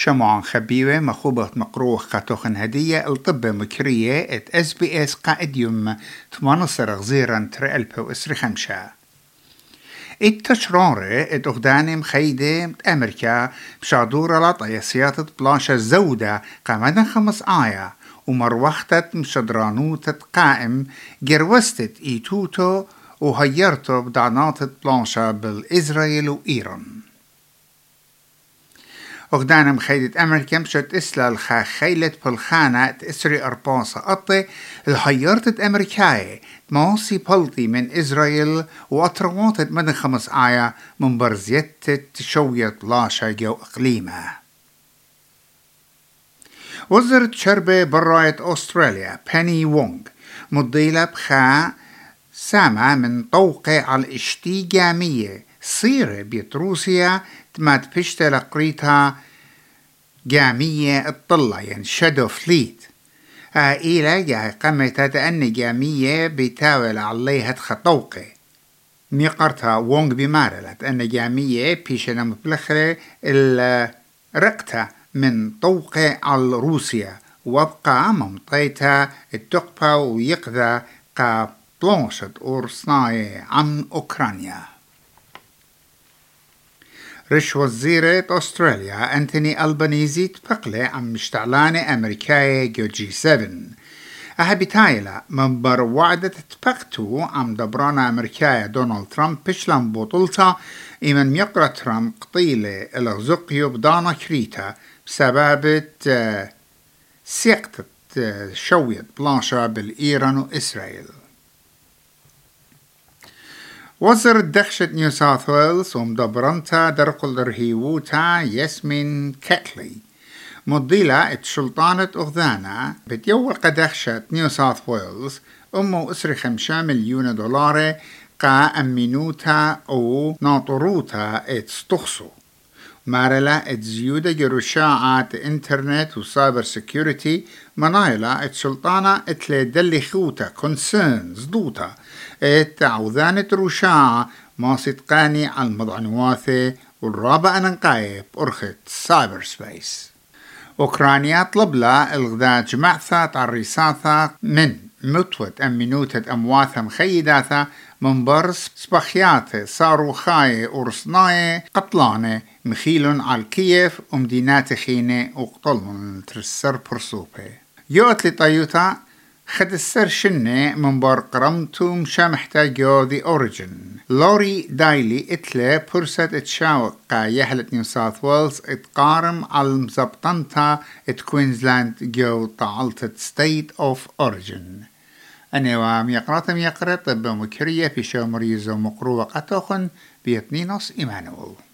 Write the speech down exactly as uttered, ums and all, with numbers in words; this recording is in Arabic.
شمعان خبيوة مخوبة مقروخ خاتوخن هدية الطبة مكرية ات اس بي اس قائد يوم تمانصر غزيرا تري ألبا وإسري خمشة. التشرارة ات أخداني مخيدة أمريكا بشادورة لطايا سياطة بلاشة زودة قامدا خمس آية ومروختت مشدرانوتة قائم جروستت إيتوتو وهيرتو بدعناتة بلاشة بالإسرائيل وإيران. أخدانا مخيدة أمريكا مشت إسلا الخا خيلة بالخانة تأسري أرباصة قطي الحيارتة أمريكاية تماصي بلطي من إسرائيل وأطرواتت مدن خمس آية من برزيتة شوية لاشا جو إقليمة. وزارة شربة براية أستراليا باني وونغ مضيلة بخا سامة من طوقة على الاشتيجامية صيرة بيت روسيا تمات بشتة لقريتها جامية الطلة يعني شادو فليت إيلا جاي قمتها تأني جامية بيتاول عليها تخطوقة ميقرتها وونغ بمارلة أن جامية بيشنا مبلخرة الرقتها من طوقة على روسيا وابقى ممطيتها التقبة ويقذى قا بلانشت أورسناي عن أوكرانيا. رش وزيرة أستراليا أنتوني ألبانيزي تبقلي عن مشتعلانة أمريكاية جو جي سبعة أهبتايلا من بر وعدة تبقتو عم دبرانا أمريكاية دونالد ترامب بشلان بطولتا إمن يقرأ ترامب قطيلة الغزقيو بدانا كريتا بسبب سيقتت شوية بلانشا بالإيران وإسرائيل. وزير دخشة نيو ساوث ويلز ومدبرنتا درقل درهيوتا ياسمين كاتلي مضيلة اتشلطانة أغذانا بتيول قدخشة نيو ساوث ويلز أمو إسري خمسة مليون دولار قا أمينوتا أو ناطروتا اتستخصو مارلا اتزيودة جروشاعات انترنت وسايبر سيكيورتي منايلا اتشلطانة اتلي دلي خوتا كونسيرنز دوتا اتعوذانة روشاعة ما صدقاني على المضعنواثة والرابع ننقايب أرخت سايبر سبيس. أوكرانيا طلب لا الغذاء جمعثة عريساثة من متوة أمينوتة أمواثة مخيداثة من برس سبخياتة صاروخاية ورصناية قطلانة مخيلون على كييف ومدينات خينة وقتلون ترسر برسوبة. يوت لطيوتا خد السر شنة من بار قرمتو مشا محتاجو ذي أوريجن. لوري دايلي اتلي برسة اتشاوق قا يهلة نيو ساوث ويلز اتقارم على مزبطنتا ات كوينزلاند جو طعلتت ستيت اوف أوريجن. أنا وام يقراتم يقرأ طب مكرية في شو مريزو مقروة قطوخن بيتنينوس إيمانويل.